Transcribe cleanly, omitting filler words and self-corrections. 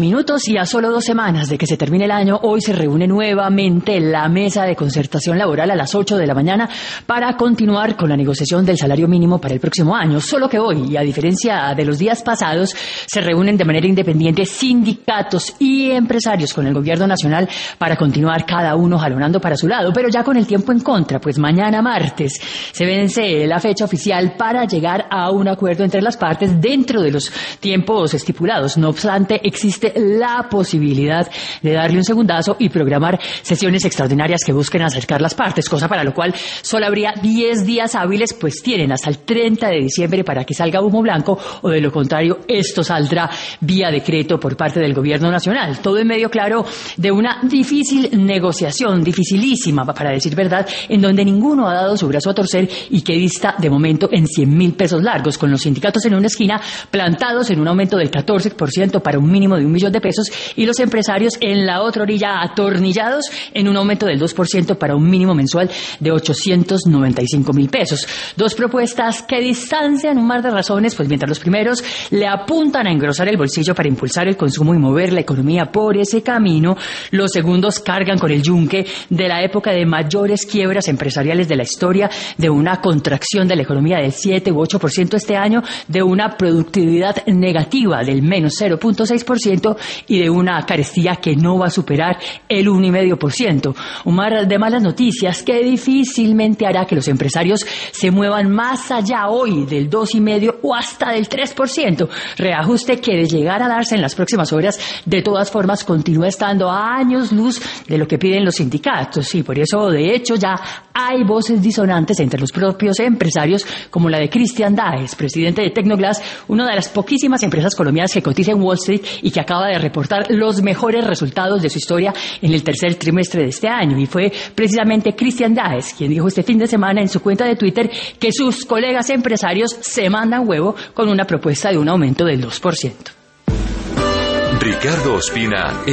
Minutos y a solo 2 semanas de que se termine el año, hoy se reúne nuevamente la mesa de concertación laboral a las 8 de la mañana para continuar con la negociación del salario mínimo para el próximo año. Solo que hoy, y a diferencia de los días pasados, se reúnen de manera independiente sindicatos y empresarios con el gobierno nacional para continuar cada uno jalonando para su lado, pero ya con el tiempo en contra, pues mañana martes se vence la fecha oficial para llegar a un acuerdo entre las partes dentro de los tiempos estipulados. No obstante, existe la posibilidad de darle un segundazo y programar sesiones extraordinarias que busquen acercar las partes, cosa para lo cual solo habría 10 días hábiles, pues tienen hasta el 30 de diciembre para que salga humo blanco, o de lo contrario, esto saldrá vía decreto por parte del gobierno nacional. Todo en medio, claro, de una difícil negociación, dificilísima, para decir verdad, en donde ninguno ha dado su brazo a torcer y que dista de momento en 100.000 pesos largos, con los sindicatos en una esquina plantados en un aumento del 14% para un mínimo de 1 millón de pesos y los empresarios en la otra orilla atornillados en un aumento del 2% para un mínimo mensual de 895.000 pesos. Dos propuestas que distancian un mar de razones, pues mientras los primeros le apuntan a engrosar el bolsillo para impulsar el consumo y mover la economía por ese camino, los segundos cargan con el yunque de la época de mayores quiebras empresariales de la historia, de una contracción de la economía del 7 u 8% este año, de una productividad negativa del menos 0.6% y de una carestía que no va a superar el 1,5%. Un mar de malas noticias que difícilmente hará que los empresarios se muevan más allá hoy del 2,5% o hasta del 3%. Reajuste que, de llegar a darse en las próximas horas, de todas formas continúa estando a años luz de lo que piden los sindicatos, y por eso, de hecho, ya hay voces disonantes entre los propios empresarios, como la de Christian Daes, presidente de Tecnoglass, una de las poquísimas empresas colombianas que cotiza en Wall Street y que acaba de reportar los mejores resultados de su historia en el tercer trimestre de este año. Y fue precisamente Christian Daes quien dijo este fin de semana en su cuenta de Twitter que sus colegas empresarios se mandan huevo con una propuesta de un aumento del 2%. Ricardo Ospina